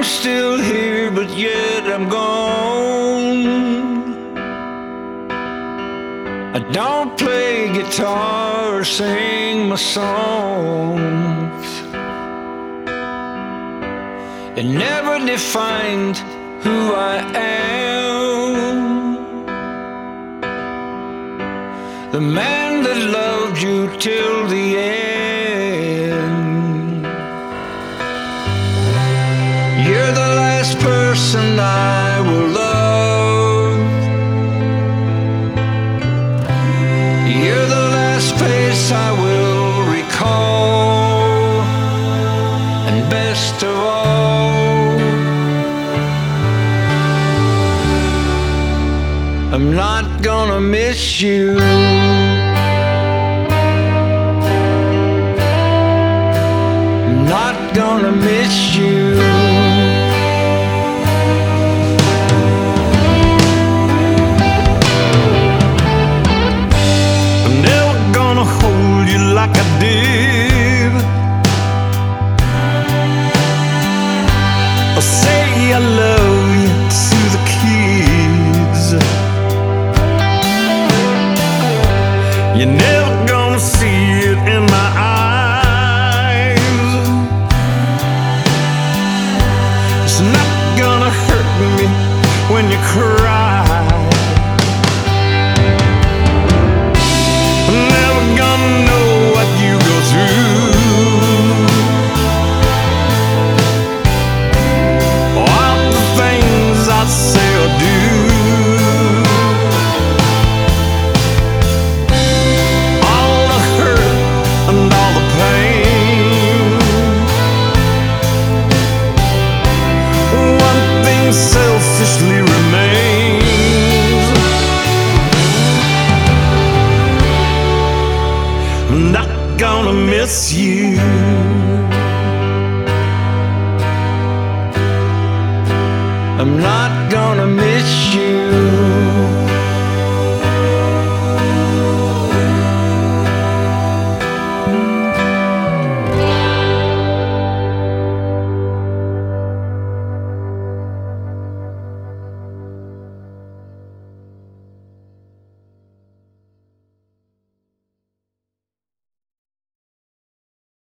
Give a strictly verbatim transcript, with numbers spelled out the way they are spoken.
still here, but yet I'm gone. I don't play guitar or sing my songs. It never defined who I am. The man that loved you till the end. You're the last person I will love. You're the last face I will recall. And best of all, I'm not gonna miss you. I'm not gonna miss you. I'm never gonna hold you like I did, or say I love you to the kids. You're never gonna see it in my eyes. It's not gonna hurt me when you cry. I'm never gonna know what you go through, all the things I say or do. Selfishly remains. I'm not gonna miss you. I'm not gonna